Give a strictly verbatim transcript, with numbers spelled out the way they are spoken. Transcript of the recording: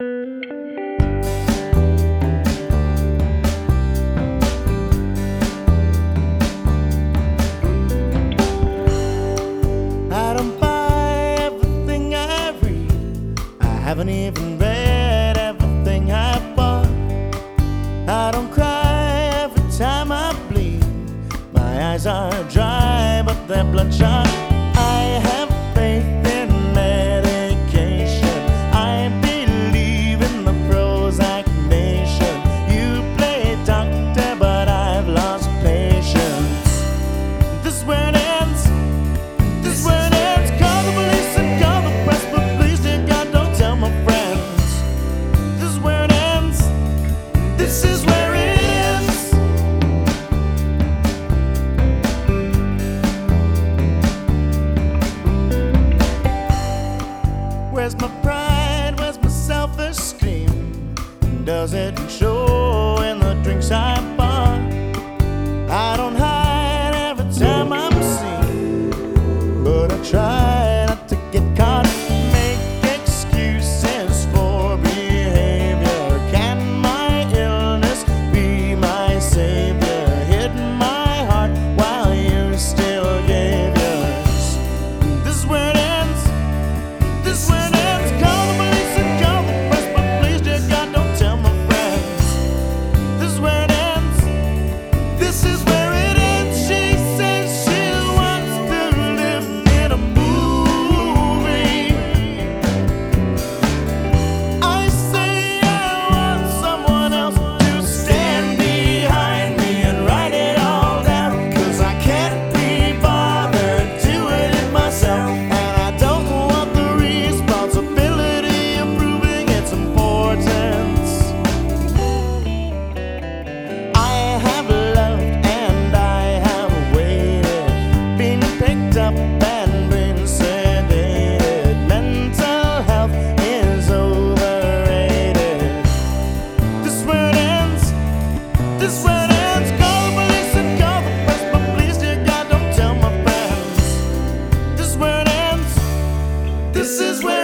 I don't buy everything I read. I haven't even read everything I bought. I don't cry every time I bleed. My eyes are dry, but they're bloodshot. I have faith in medication. I believe in the Prozac nation. You play doctor, but I've lost patience. This is where it ends. This is where it ends. Call the police and call the press, but please, dear God, don't tell my friends. This is where it ends. This is where it ends. Where's my pride? Where's my self-esteem? Does it show in the drinks I bought? I don't hide every time I'm seen, but I try not to get caught. Make excuses for behavior. Can my illness be my savior? Hid my heart while you still gave yours. This is where it ends. This is where it ends. Call the police and call the press, but please, dear God, don't tell my friends. This is where it ends. This is where it ends. She says she wants to live in a movie. I say I want someone else to stand behind me and write it all down, 'cause I can't be bothered doing it myself, and I don't want the responsibility of proving its importance. I have loved and I have waited, been picked up and been sedated. Mental health is overrated. This is where it ends. This is where it ends. Call the police and call the press, but please, dear God, don't tell my friends. This is where it ends. This is where